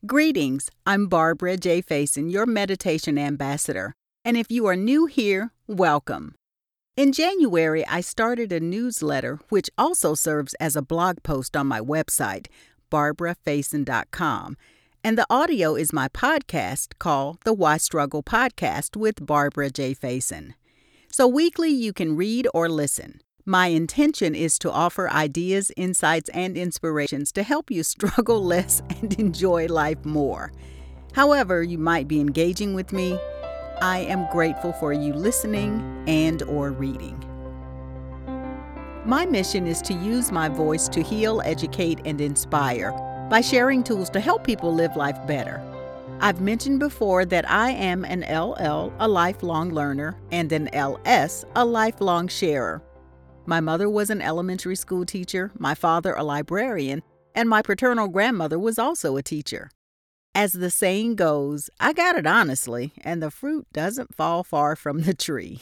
Greetings, I'm Barbara J. Faison, your meditation ambassador. And if you are new here, welcome. In January, I started a newsletter which also serves as a blog post on my website, barbarafaison.com. And the audio is my podcast called the Why Struggle Podcast with Barbara J. Faison. So weekly you can read or listen. My intention is to offer ideas, insights, and inspirations to help you struggle less and enjoy life more. However you might be engaging with me, I am grateful for you listening and or reading. My mission is to use my voice to heal, educate, and inspire by sharing tools to help people live life better. I've mentioned before that I am an LL, a lifelong learner, and an LS, a lifelong sharer. My mother was an elementary school teacher, my father a librarian, and my paternal grandmother was also a teacher. As the saying goes, I got it honestly, and the fruit doesn't fall far from the tree.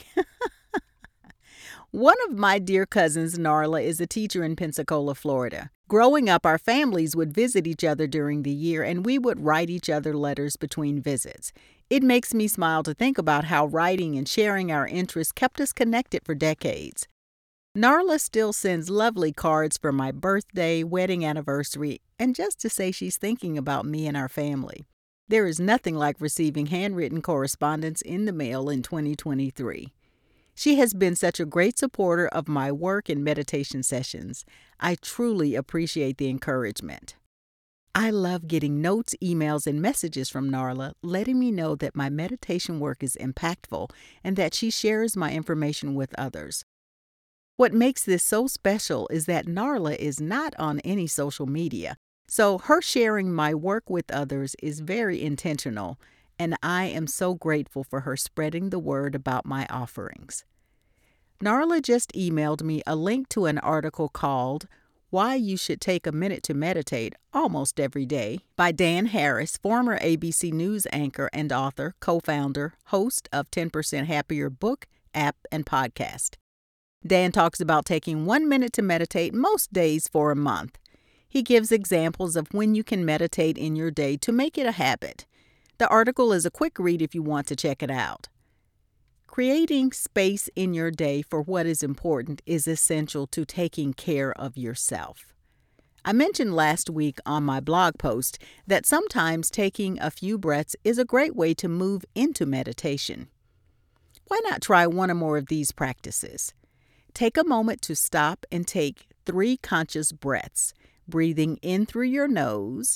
One of my dear cousins, Narla, is a teacher in Pensacola, Florida. Growing up, our families would visit each other during the year, and we would write each other letters between visits. It makes me smile to think about how writing and sharing our interests kept us connected for decades. Narla still sends lovely cards for my birthday, wedding anniversary, and just to say she's thinking about me and our family. There is nothing like receiving handwritten correspondence in the mail in 2023. She has been such a great supporter of my work and meditation sessions. I truly appreciate the encouragement. I love getting notes, emails, and messages from Narla letting me know that my meditation work is impactful and that she shares my information with others. What makes this so special is that Narla is not on any social media, so her sharing my work with others is very intentional, and I am so grateful for her spreading the word about my offerings. Narla just emailed me a link to an article called Why You Should Take a Minute to Meditate Almost Every Day by Dan Harris, former ABC News anchor and author, co-founder, host of 10% Happier book, app, and podcast. Dan talks about taking 1 minute to meditate most days for a month. He gives examples of when you can meditate in your day to make it a habit. The article is a quick read if you want to check it out. Creating space in your day for what is important is essential to taking care of yourself. I mentioned last week on my blog post that sometimes taking a few breaths is a great way to move into meditation. Why not try one or more of these practices? Take a moment to stop and take 3 conscious breaths, breathing in through your nose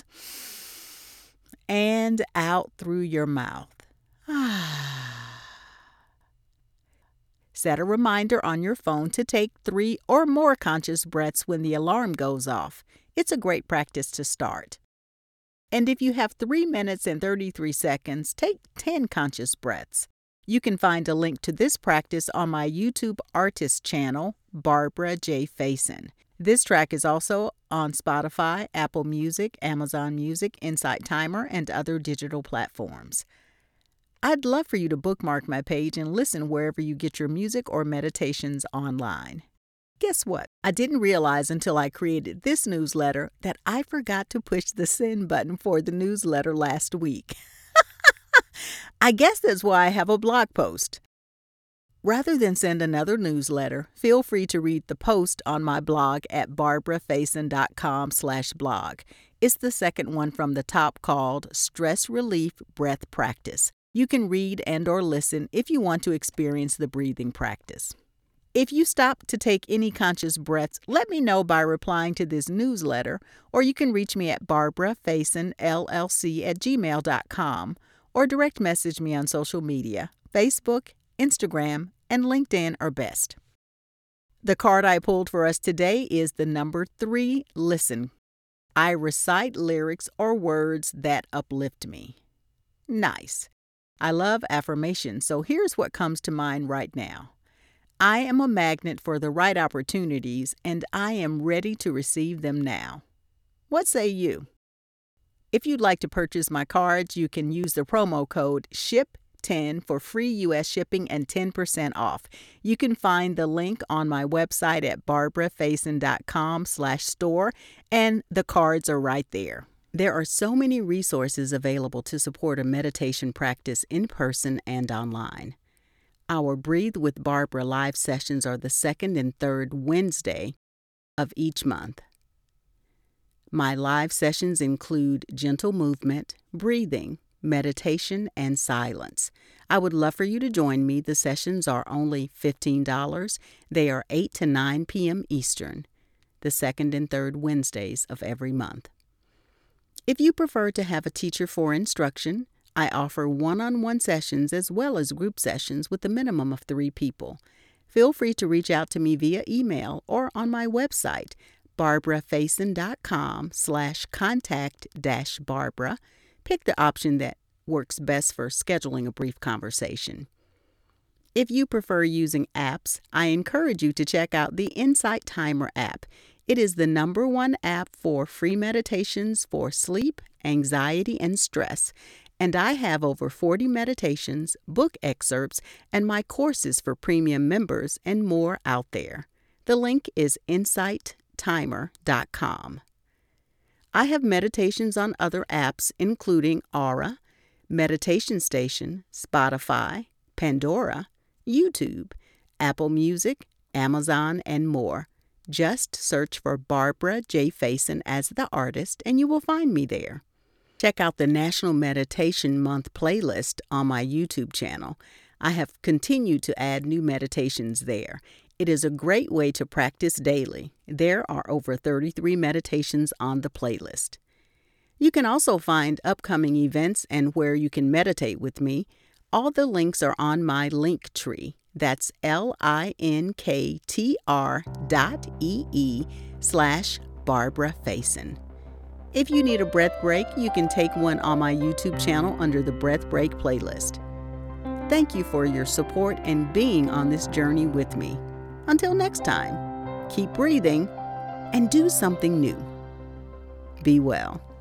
and out through your mouth. Set a reminder on your phone to take 3 or more conscious breaths when the alarm goes off. It's a great practice to start. And if you have 3 minutes and 33 seconds, take 10 conscious breaths. You can find a link to this practice on my YouTube artist channel, Barbara J. Faison. This track is also on Spotify, Apple Music, Amazon Music, Insight Timer, and other digital platforms. I'd love for you to bookmark my page and listen wherever you get your music or meditations online. Guess what? I didn't realize until I created this newsletter that I forgot to push the send button for the newsletter last week. I guess that's why I have a blog post. Rather than send another newsletter, feel free to read the post on my blog at barbarafaison.com/blog. It's the second one from the top called Stress Relief Breath Practice. You can read and or listen if you want to experience the breathing practice. If you stop to take any conscious breaths, let me know by replying to this newsletter, or you can reach me at barbarafaisonllc@gmail.com. or direct message me on social media. Facebook, Instagram, and LinkedIn are best. The card I pulled for us today is the number 3, listen. I recite lyrics or words that uplift me. Nice. I love affirmations, so here's what comes to mind right now. I am a magnet for the right opportunities, and I am ready to receive them now. What say you? If you'd like to purchase my cards, you can use the promo code SHIP10 for free U.S. shipping and 10% off. You can find the link on my website at barbarafaison.com/store, and the cards are right there. There are so many resources available to support a meditation practice in person and online. Our Breathe with Barbara live sessions are the second and third Wednesday of each month. My live sessions include gentle movement, breathing, meditation, and silence. I would love for you to join me. The sessions are only $15. They are 8 to 9 p.m. Eastern, the second and third Wednesdays of every month. If you prefer to have a teacher for instruction, I offer one-on-one sessions as well as group sessions with a minimum of 3 people. Feel free to reach out to me via email or on my website, barbarafaison.com/contact-Barbara. Pick the option that works best for scheduling a brief conversation. If you prefer using apps, I encourage you to check out the Insight Timer app. It is the #1 app for free meditations for sleep, anxiety, and stress. And I have over 40 meditations, book excerpts, and my courses for premium members and more out there. The link is insighttimer.com. I have meditations on other apps including Aura, Meditation Station, Spotify, Pandora, YouTube, Apple Music, Amazon, and more. Just search for Barbara J. Faison as the artist and you will find me there. Check out the National Meditation Month playlist on my YouTube channel. I have continued to add new meditations there. It is a great way to practice daily. There are over 33 meditations on the playlist. You can also find upcoming events and where you can meditate with me. All the links are on my link tree. That's linktr.ee/Barbara Faison. If you need a breath break, you can take one on my YouTube channel under the Breath Break playlist. Thank you for your support and being on this journey with me. Until next time, keep breathing and do something new. Be well.